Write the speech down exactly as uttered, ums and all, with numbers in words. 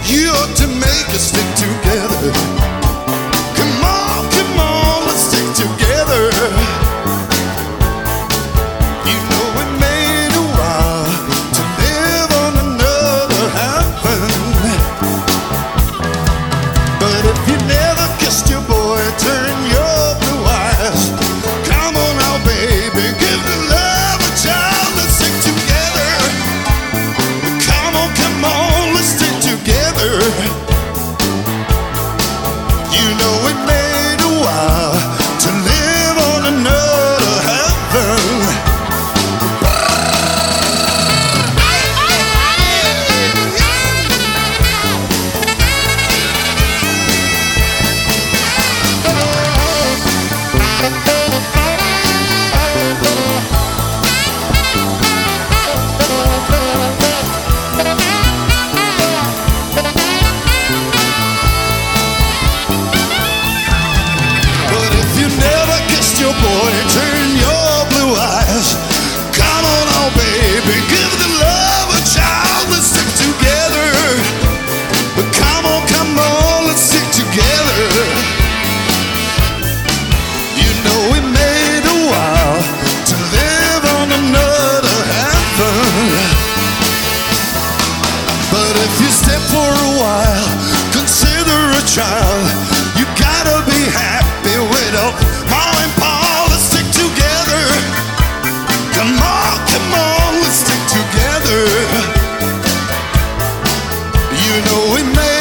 You ought to make us stick together. Come on, come on, let's stick together. You know we made a vow to live on another heaven. But if you never kissed your boy, turn your blue eyes. Come on now, baby, give the love a child. Let's stick together. Come on, come on, let's stick together. You know we made a vow to live on another heaven. But if you never kissed your boy, turn your blue eyes. Come on now, baby, give the love a child. Let's stick together. But come on, come on, let's stick together. You know we made a vow to live on another heaven. But if you step for a while, consider a child. You gotta be happy without mom and pa. Let's stick together. Come on, come on, let's stick together. You know we made